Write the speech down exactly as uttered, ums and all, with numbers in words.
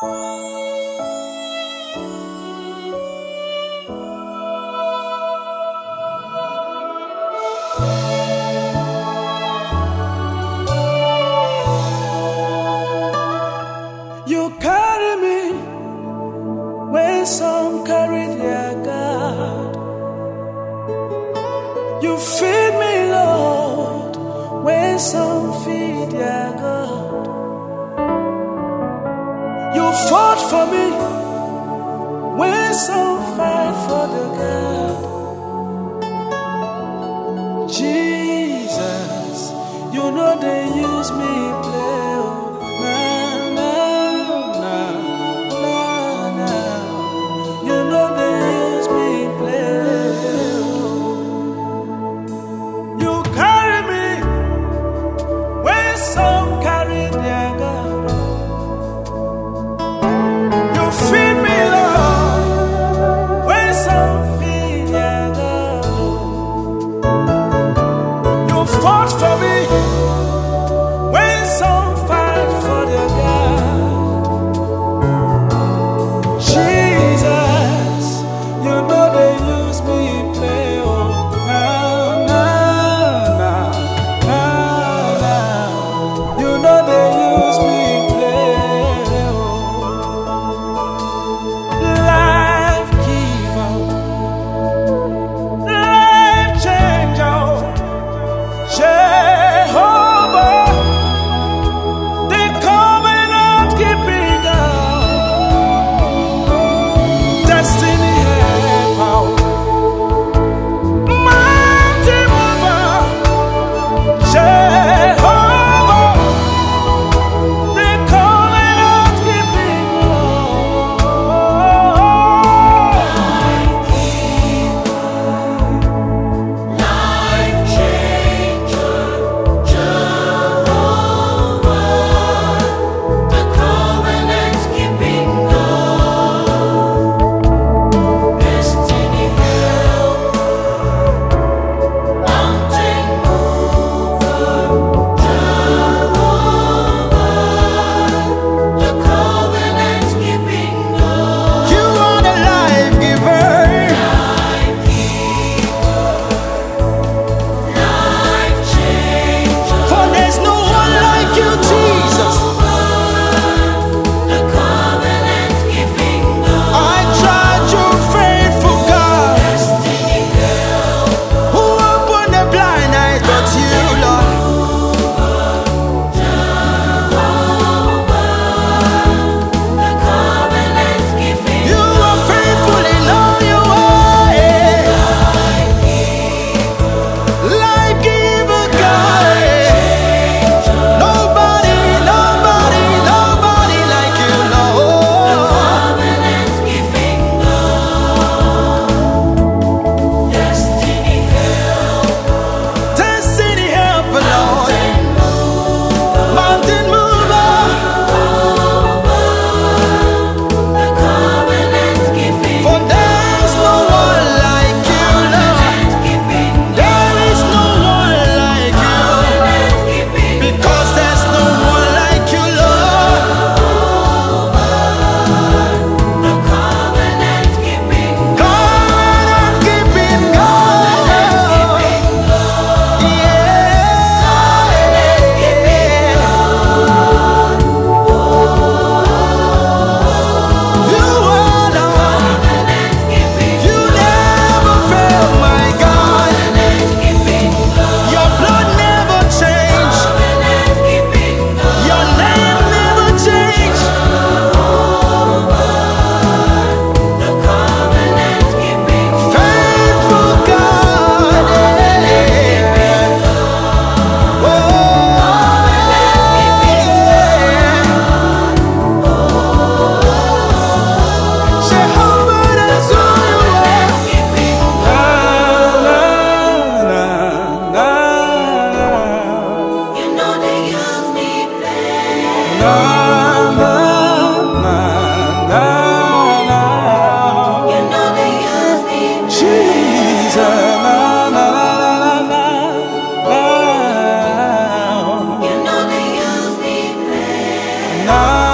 You carry me when some carry their God. You feed me, Lord, when some feed their God. You fought for me when some fight for the God. Jesus, you know they use me play. Oh, nah, nah, nah, nah. You know they use me play. You carry me when some carry their God. You feed me, Lord, when some feed their God. You fought for me when some fight for their God. Jesus, you know they use me play. Oh, nah, nah, nah, nah, nah. You know they use me play. Oh, life giver, life changer, Jehovah, the covenant keeping God, destiny helper, mountain mover, Jehovah, the covenant keeping God. Life changer, Jehovah, the covenant keeping God, destiny helper, mountain mover, Jehovah, the covenant keeping God. You are the life giver. Life changer, For there's no one like you, Jesus. the covenant keeping God, I tried you, faithful God, destiny helper, who opened the blind eyes, but you, Lord. the covenant keeping You are faithful in all your ways. Life giver, God. Nobody, nobody, nobody like you, Lord. covenant keeping God, destiny helper, Destiny helper, Lord. Mountain mover. the covenant keeping For there's no one like you, Lord. keeping There is no one like you. keeping Because there's no one like you, Lord. the covenant keeping God keeping God. Yeah. You are Lord. You never fail, my God. Your blood never changed. Your name never changed. Faithful God. Oh, Jehovah, that's who you are. Na, na, na, You know they use me play. na, na, na, na, na. You know they use me play. Jesus, na, na, na, na, na, You know they use me play. na, na.